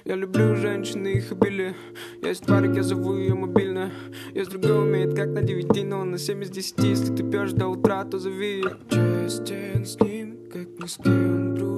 Я люблю женщин и их обилие. Есть парик, я зову ее мобильная. Есть другой умеет как на 9, но на 7 из 10. Если ты пьешь до утра, то зови ее. Честен с ним, как ни с кем другим.